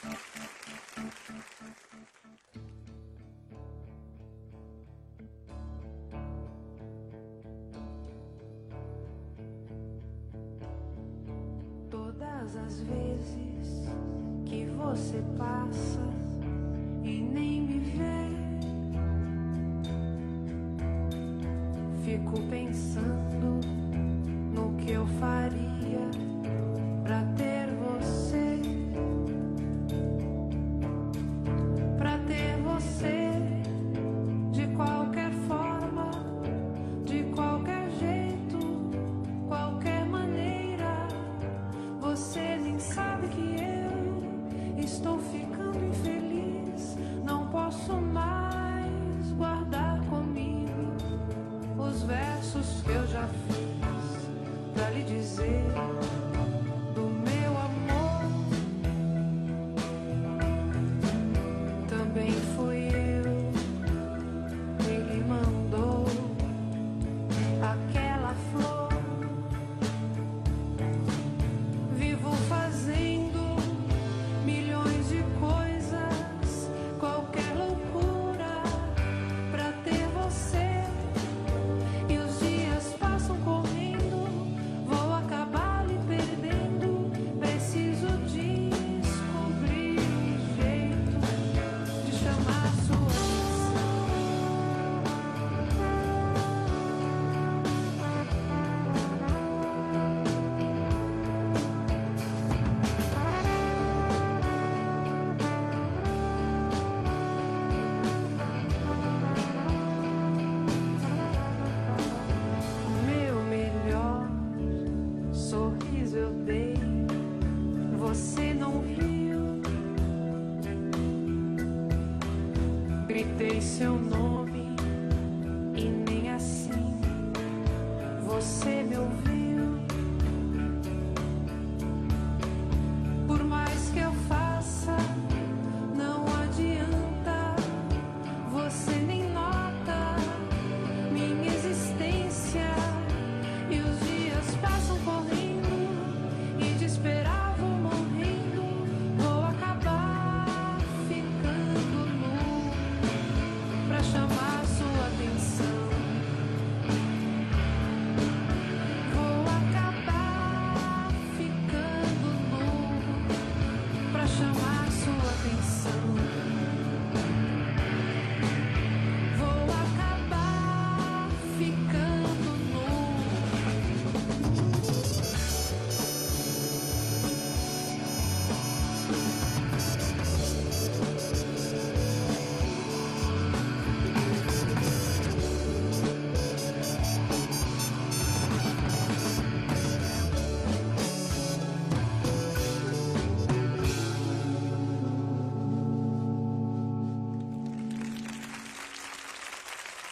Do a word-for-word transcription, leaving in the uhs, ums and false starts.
Todas as vezes que você passa e nem me vê, fico pensando no que eu faria pra ter você, pra ter você de qualquer forma, de qualquer jeito, qualquer maneira. Você nem sabe que eu estou ficando infeliz, não posso mais guardar comigo os versos que eu já fiz pra lhe dizer do meu amor. Também fui eu, ele mandou aquela flor. Vivo fazendo milhões de coisas, qualquer loucura pra ter você. E os dias passam correndo, vou acabar lhe perdendo. Preciso descobrir um jeito de chamar sua meu melhor sorriso eu dei, você não viu. Gritei seu nome e nem assim você me ouviu. Por mais que eu faça, não adianta, você nem nota minha existência. E os dias passam correndo e de esperar vou morrendo. Vou acabar ficando nu pra chamar sua atenção. Vou acabar ficando nu pra chamar